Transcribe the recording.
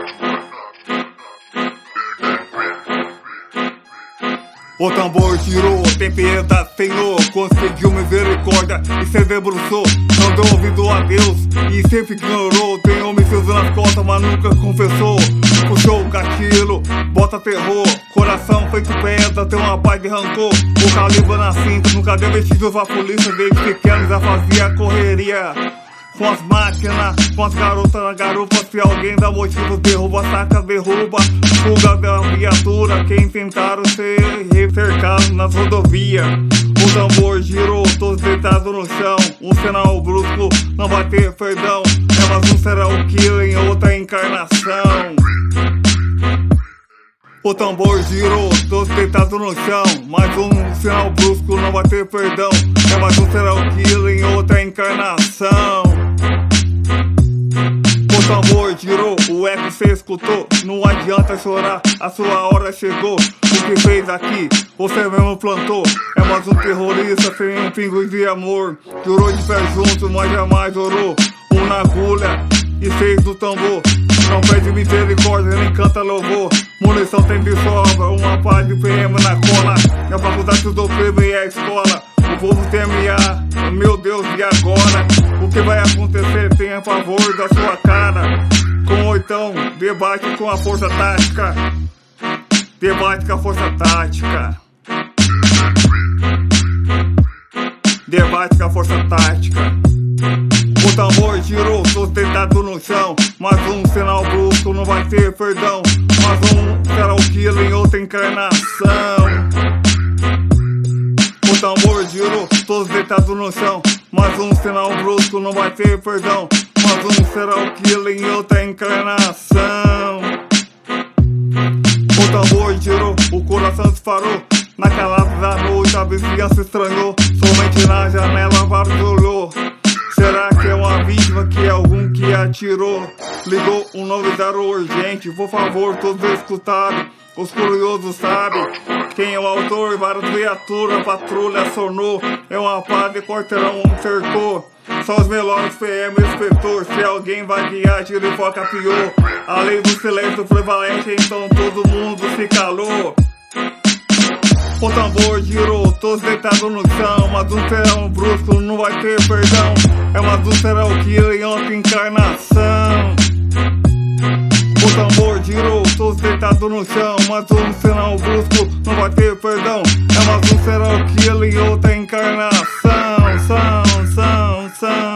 O tambor girou, tem piedade, Senhor, conseguiu misericórdia e se debruçou. Não deu ouvido a Deus e sempre ignorou. Tem homicídios nas costas, mas nunca confessou. Puxou o gatilho, bota terror. Coração feito pedra, tem uma paz de rancor. O calibre na cinta, nunca deu vestígios pra polícia. Desde pequeno já fazia correria com as máquinas, com as garotas na garupa. Se alguém dá motivo, derruba, saca, derruba. Fuga da viatura, quem tentaram ser cercados nas rodovias. O tambor girou, todos deitados no chão. Um sinal brusco, não vai ter perdão. É mais um serial killer em outra encarnação. O tambor girou, todos deitados no chão. Mais um sinal brusco, não vai ter perdão. É mais um serial killer em outra encarnação. O tambor girou, o eco cê escutou. Não adianta chorar, a sua hora chegou. O que fez aqui, você mesmo plantou. É mais um terrorista sem um pingo de amor. Jurou de pé junto, mas jamais orou. Um na agulha e fez do tambor. Não pede misericórdia, nem canta louvor. Munição tem de sobra, uma pá de PM na cola. Na faculdade do crime e a escola. O povo teme a, meu Deus, e agora? O que vai acontecer tem a favor da sua cara. Com oitão, debate com a força tática. Debate com a força tática. Debate com a força tática. O tambor girou, todos deitados no chão. Mais um sinal brusco, não vai ter perdão. Mais um serial killer em outra encarnação. O tambor girou, todos deitados no chão. Mais um sinal brusco, não vai ter perdão. Mais um serial killer em outra encarnação. O tambor girou, o coração disparou. Na calada da noite a vizinhança estranhou. Somente na janela vários olhou. Será que é uma vítima, que é algum que atirou? Ligou 190 urgente, por favor, todos escutaram. Os curiosos sabem quem é o autor. Várias viaturas, patrulha acionou. É uma pá de quarteirão, cercou. Só os melhores PM, inspetor. Se alguém vai guiar, tiro e foca pior. A lei do silêncio prevalente, então todo mundo se calou. O tambor girou, todos deitados no chão. Mas um serão brusco, não vai ter perdão. É mais um serial killer em outra encarnação. O tambor girou, todos deitados no chão. Mas um sinal brusco, não vai ter perdão. É mais um serial killer em outra encarnação. São.